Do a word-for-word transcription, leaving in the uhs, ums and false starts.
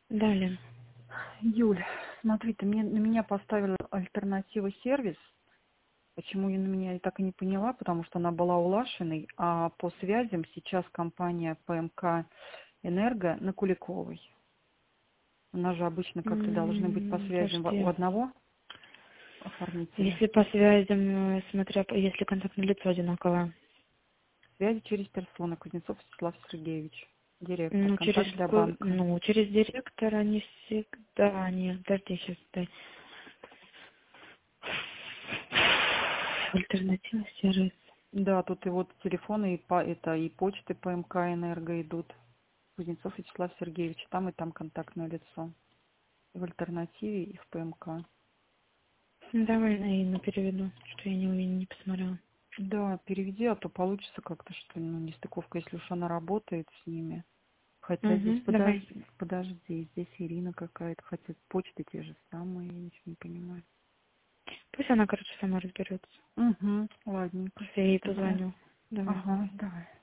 Далее. Юль, смотри, ты мне, на меня поставила альтернатива сервис. Почему я на меня и так и не поняла, потому что она была у Лашиной, а по связям сейчас компания ПМК Энерго на Куликовой. У нас же обычно как-то должны быть по М, связям в- у Подожди. одного оформителя. Если по связям, э, смотря, по- если контактное лицо одинаковое. Связи через персону. Кузнецов Вячеслав Сергеевич, директор. Ну, через, Контакт для ку- банка. ну, через директора не всегда. Нет, подожди, сейчас дай. Альтернатива сервис. Да, тут и вот телефоны, и, по, это, и почты ПМК Энерго идут. Кузнецов Вячеслав Сергеевич. Там и там контактное лицо. И в альтернативе, и в ПМК. Ну, давай на Инну переведу, что я не, увидела, не посмотрела. Да, переведи, а то получится как-то, что ну, нестыковка, если уж она работает с ними. Хотя здесь, Угу, давай. подожди, подожди, здесь Ирина какая-то, хотя почты те же самые, я ничего не понимаю. Пусть она, короче, сама разберется. Угу, ладненько, Я ей тогда. позвоню. Давай. Ага, давай.